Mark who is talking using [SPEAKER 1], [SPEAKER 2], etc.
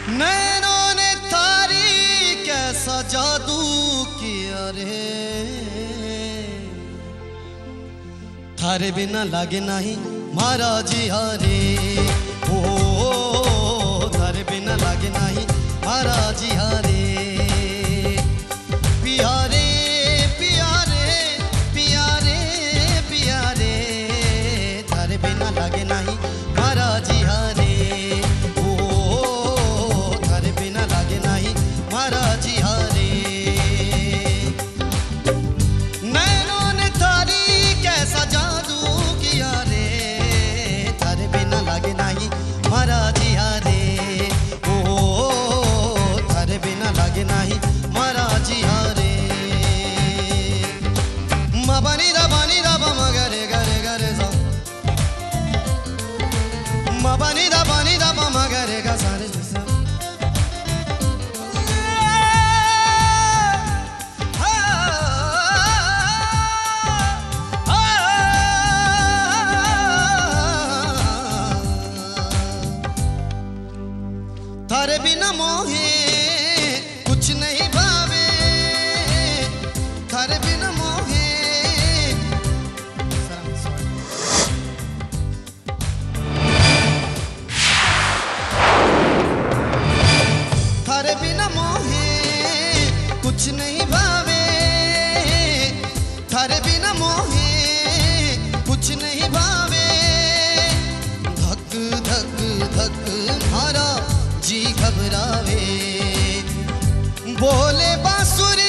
[SPEAKER 1] नैनों ने तारी कैसा जादू किया रे, थारे बिना लागे नहीं मारा जिया रे। ओ थारे बिना लागे नहीं मारा जिया रे। पिया रे पिया रे पिया रे पिया रे, थारे बिना लागे नहीं मारा जिया रे। मारा जिया रे। नैनों ने तारी कैसा जादू किया रे, थारे बिना लागे नहीं मारा जिया रे। ओ थारे बिना लागे नहीं मारा जिया रे। मा बनी दा बा मा गरे गरे गरे सा, मा बनी दा बा मा गरे गा सारे सा। थारे बिना मोहे कुछ नहीं भावे, थारे बिना मोहे। थारे बिना मोहे कुछ नहीं भावे, थारे बिना मोहे कुछ नहीं भावे। धक धक धक मारा जी घबरावे, बोले बांसुरी